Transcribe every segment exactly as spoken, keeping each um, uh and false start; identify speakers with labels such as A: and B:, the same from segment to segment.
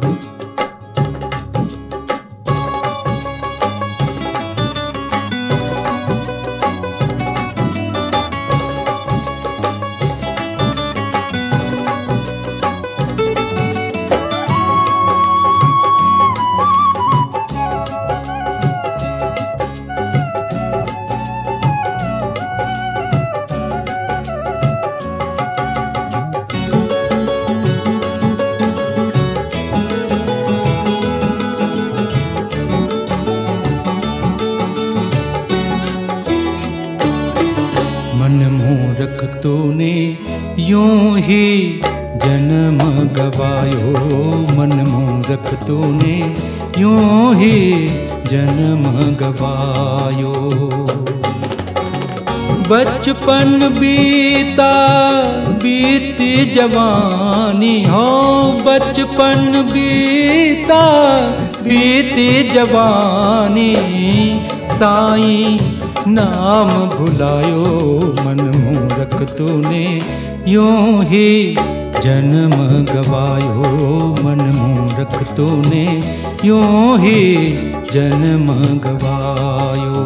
A: मूरख तूने यूं ही जन्म गवायो, मन मूरख तूने यूं ही जन्म गवायो। बचपन बीता बीती जवानी हो, बचपन बीता बीती जवानी, साईं नाम भुलायो, मन मूरख तूने यूं ही जन्म गवायो, मन मूरख तूने यूं ही जन्म गवायो।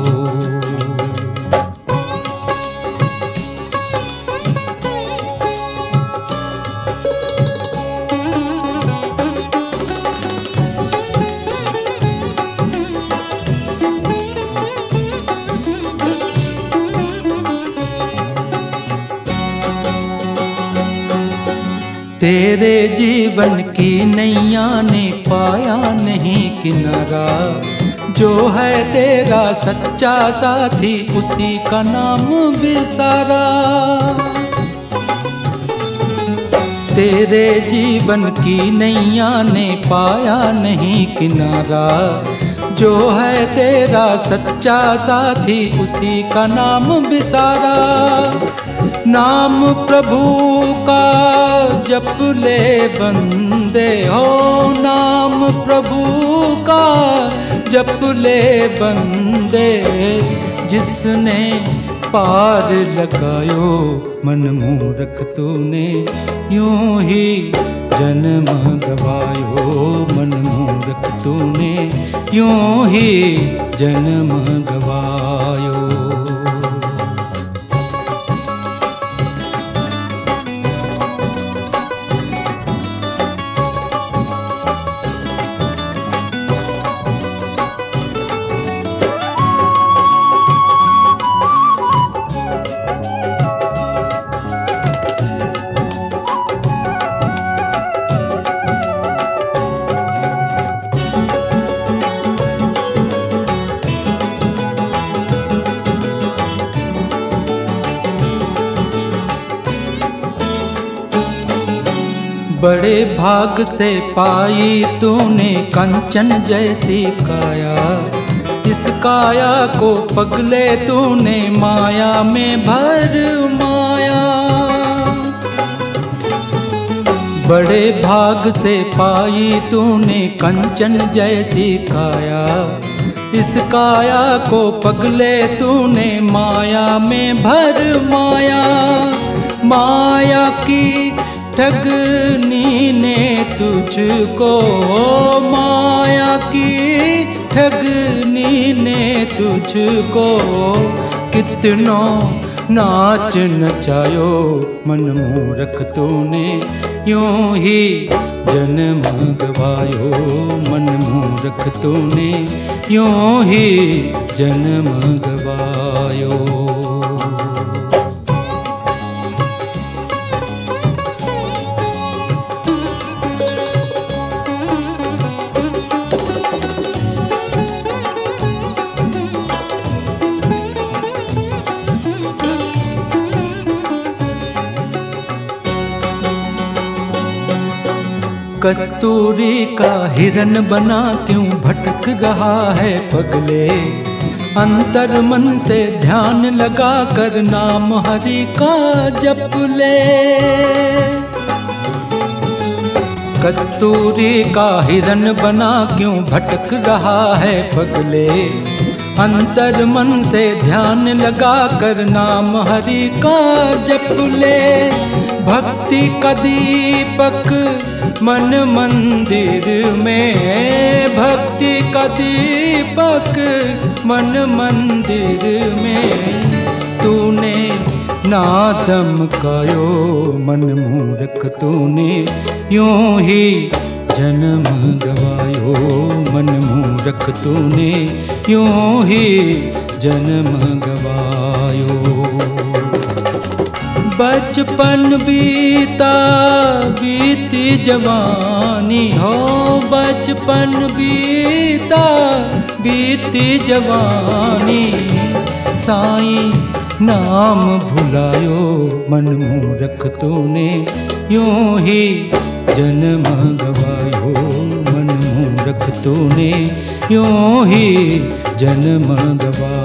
A: तेरे जीवन की नैया ने पाया नहीं किनारा, जो है तेरा सच्चा साथी उसी का नाम बिसारा। तेरे जीवन की नैया ने पाया नहीं किनारा, जो है तेरा सच्चा साथी उसी का नाम बिसारा। नाम प्रभु का जप ले बंदे हो, नाम प्रभु का जप ले बंदे, जिसने पार लगायो, मन मूरख तूने यूं ही जन्म गवायो, मन मूरख तूने यूं ही जन्म गवायो। बड़े भाग से पाई तूने कंचन जैसी काया, इस काया को पगले तूने माया में भर माया। बड़े भाग से पाई तूने कंचन जैसी काया, इस काया को पगले तूने माया में भर माया। माया की ठगनी ने तुझको, माया की ठगनी ने तुझको, कितनों नाच नचायो, मन मूरख तूने यूं ही जन्म गवायो, मन मूरख तूने यूं ही जन्म गवायो। कस्तूरी का हिरन बना क्यों भटक रहा है पगले, अंतर मन से ध्यान लगा कर नाम हरि का जप ले। कस्तूरी का हिरन बना क्यों भटक रहा है पगले, अंतर मन से ध्यान लगा कर नाम हरि का जप ले। भक्ति का दीपक मन मंदिर में, भक्ति का दीपक मन मंदिर में। तूने नादम कायो मन मूर्ख, तूने यूं ही जन्म गवायो मन मूर्ख, तूने यूं ही जन्म गवायो। बचपन बीता बीती जवानी हो, बचपन बीता बीती जवानी। साईं नाम भुलायो मन मूर्ख, तूने यूं ही जन्म गवायो मन मूर्ख, तूने यूं ही जन्म गवायो।